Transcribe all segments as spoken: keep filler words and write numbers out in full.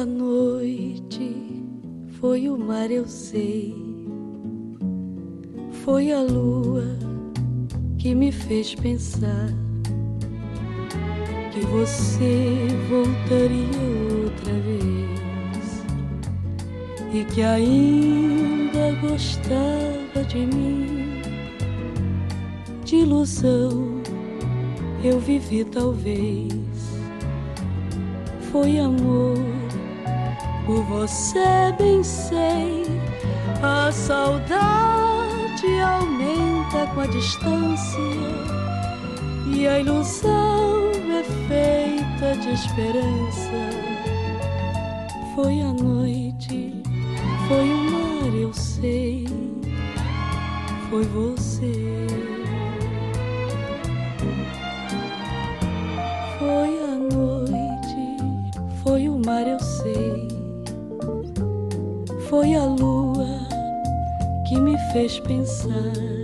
a noite, foi o mar, eu sei. Foi a lua que me fez pensar que você voltaria outra vez e que ainda gostava de mim. De ilusão eu vivi talvez. Foi amor, por você bem sei. A saudade aumenta com a distância e a ilusão é feita de esperança. Foi a noite, foi o mar, eu sei. Foi você. Foi a noite, foi o mar, eu sei. Foi a lua que me fez pensar.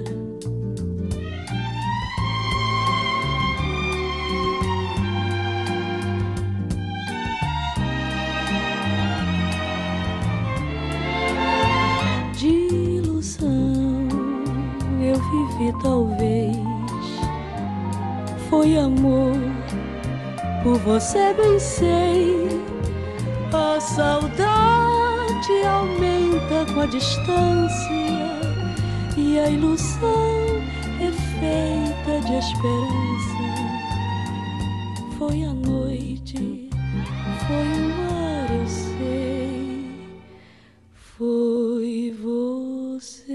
De ilusão eu vivi talvez. Foi amor, por você bem sei. A saudade aumenta com a distância e a ilusão é feita de esperança. Foi a noite, foi o mar, eu sei. Foi você.